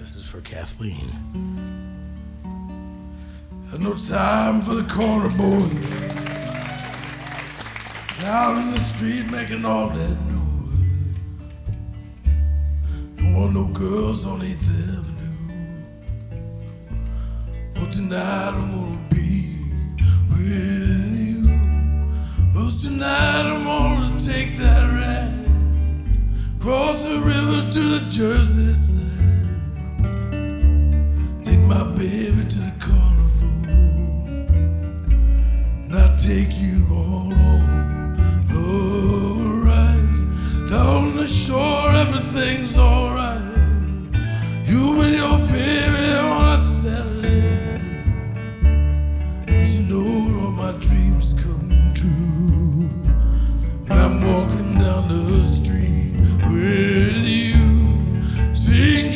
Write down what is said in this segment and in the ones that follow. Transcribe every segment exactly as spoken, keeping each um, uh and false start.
This is for Kathleen. Had no time for the corner boy. Out in the street making all that noise. Don't want no girls on eighth Avenue. But tonight I'm gonna be with you. Cause tonight I'm gonna take that ride. Cross the river to the Jersey side. Take my baby to the carnival. And I'll take you all over. Down the shore, everything's alright. You and your baby on a Saturday night. But you know all my dreams come true. And I'm walking down the street with you. Sing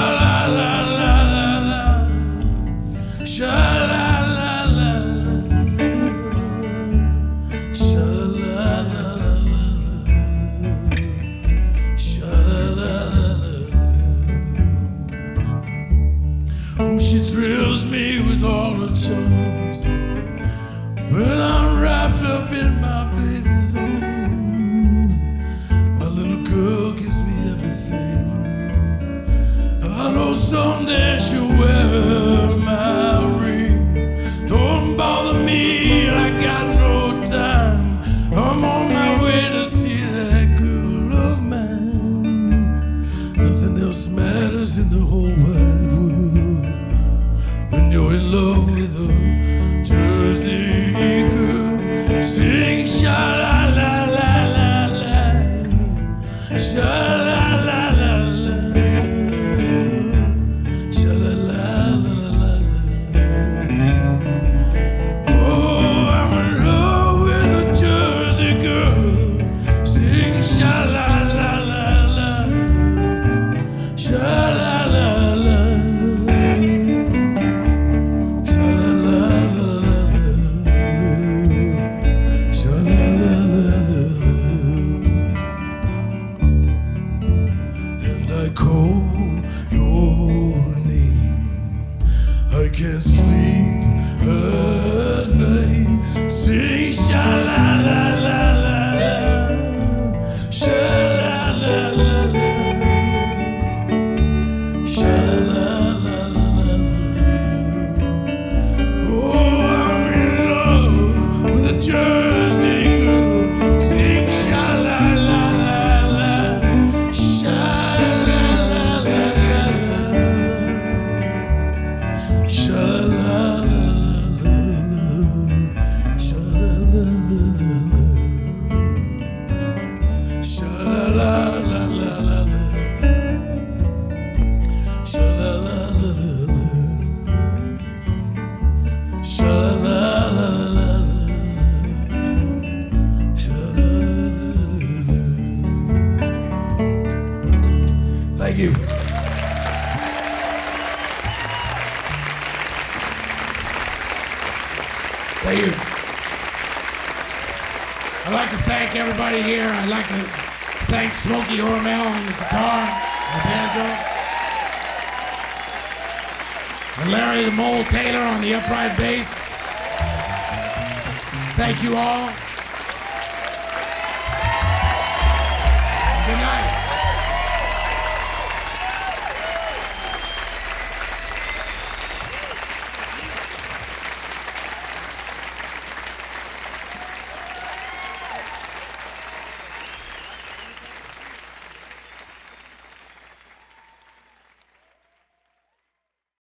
sha-la-la-la-la-la, sha-la-la-la-la. She thrills me with all her charms when I'm wrapped up in my baby's arms. My little girl gives me everything. I know someday she'll wear my ring. Don't bother me, I got no time. I'm on my way to see that girl of mine. Nothing else matters in the whole wide world when you're in love with a Jersey girl. Sing sha-la-la-la-la-la, sha-la-la-la-la, sha-la-la-la-la-la. Oh, I'm in love with a Jersey girl. Sing sha-la-la-la-la, sha-la-la-la. Can't sleep at night. Sing sha-la-la-la-la-la, sha-la-la-la-la, sha-la-la-la-la. Oh, I'm in love with a Jersey girl. Sing sha-la-la-la-la, sha-la-la-la-la. Thank you. Thank you. I'd like to thank everybody here. I'd like to thank Smokey Hormel on the guitar and the banjo. And Larry the Mole Taylor on the upright bass. Thank you all.